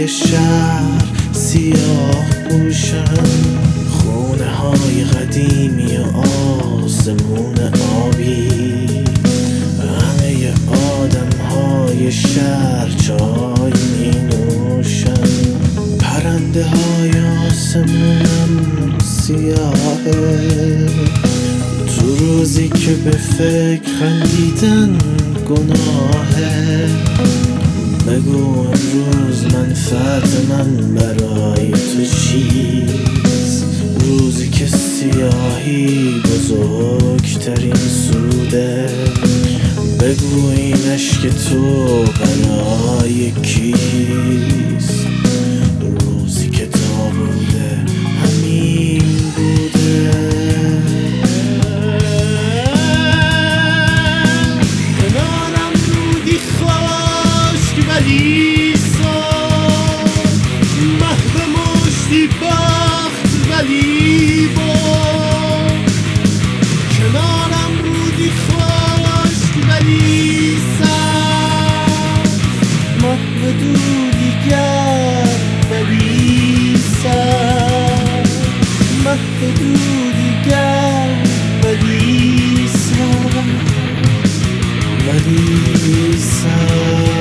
شهر سیاه پوشن، خونه های قدیمی و آسمون آبی، همه آدم های شهر چای می نوشن، پرنده های آسمونم سیاهه، تو روزی که به فکر خندیدن گناهه. بگو امروز منفعت من برای تو چیست، روزی که سیاهی بزرگترین سوده. بگو این عشق تو برای کیست، روزی که تا بوده همین بوده. کنارم رودی خشک ولی ساد، محو مشتی بخت ولی باد. کنارم رودی خشک ولی ساد، محو دودی گرم ولی ساد، محو دودی گرم ولی ساد، ولی ساد.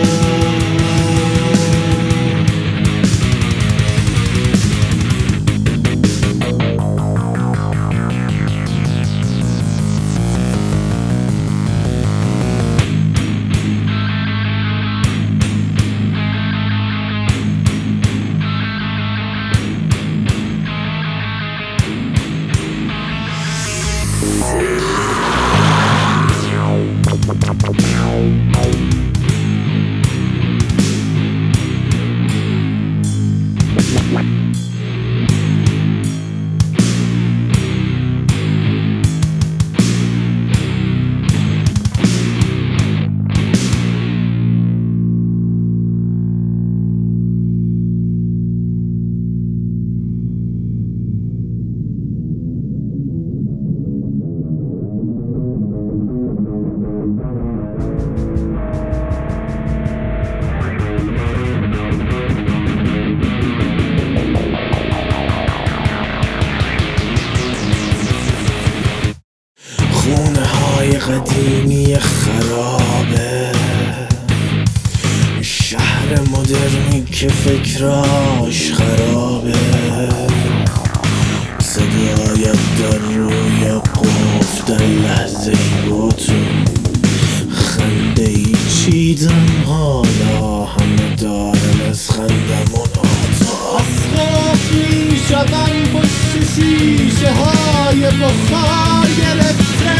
خونه های قدیمی خرابه، شهر مدرنی که فکراش خرابه، صدایت در روی قفل در لحظه باتون، خنده ای چیدن حالا همه دارن از خندمون آتا. از خوف می شدن پشت شیشه های بخار گرفته،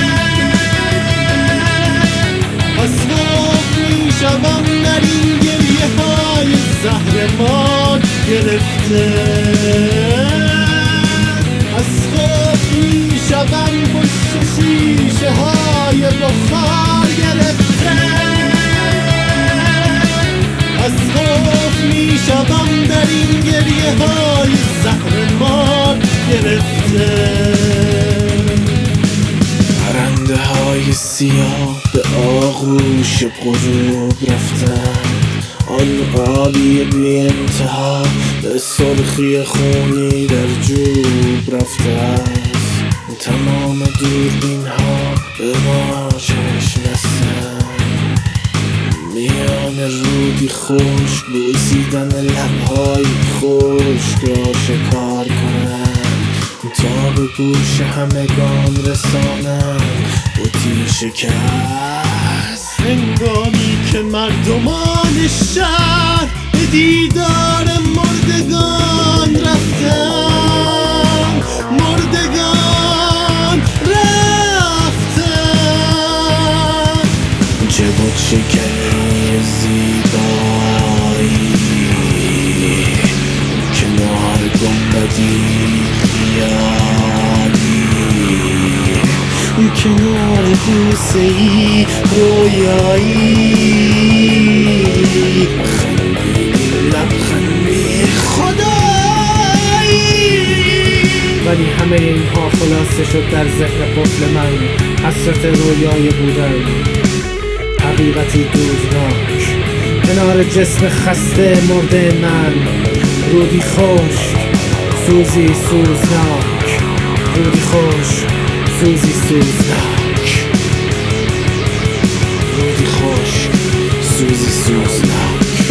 از خوف می شدم در این گریه های زهر مار گرفته، از خوف می شدم پشت شیشه های بخار گرفته، از خوف می شدم در این گریه های زهر مار گرفته. پرنده های سیاه به آغوش غروب رفتن، آن آبی بی انتها به سرخی خونی در جوب رفته است. تمام دوربین ها به ما چشم بستن، میان رودی خشک بوسیدن لبهای خشک را شکار کنند، تا به گوش همگان رسانند بوتی شکست. هنگامی که مردمان شهر به دیدار مردگان رفتند، مردگان رفتند، چه بود شکنی زیبایی کنار گنبدی خیالی، کنار بوسه‌ای رویایی، خندیدی لبخندی خدایی. ولی همه اینها خلاصه شد در ذهن قفل من، حسرت رویای بودن، حقیقتی دردناک کنار جسم خسته مرده من. رودی خشک، سوزی سوزناک. رودی خشک، سوزی سوزناک. رودی خشک، سوزی سوزناک.